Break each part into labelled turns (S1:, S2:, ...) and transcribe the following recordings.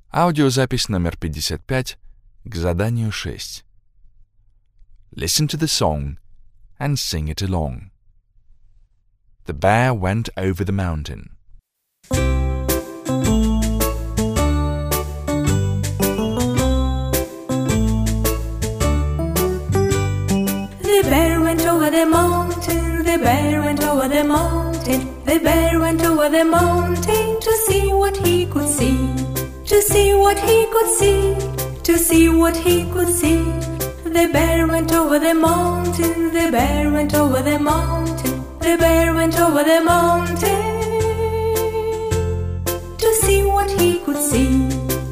S1: Аудиозапись номер 55 к заданию 6. Listen to the song and sing it along. The bear went over the mountain.
S2: The bear went over the mountain, the bear went over the mountain, the bear went over the mountain to see what he could see, to see what he could see, to see what he could see. The bear went over the mountain, the bear went over the mountain, the bear went over the mountain to see what he could see.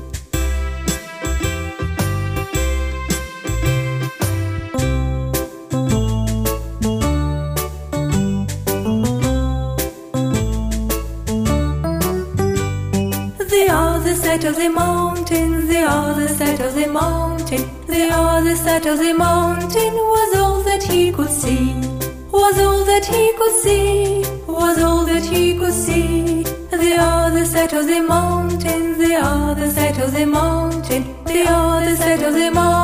S2: The other side of the mountain, the other side of the mountain, the other side of the mountain was all that he could see, was all that he could see, was all that he could see. The other side of the mountain, the other side of the mountain, the other side of the mountain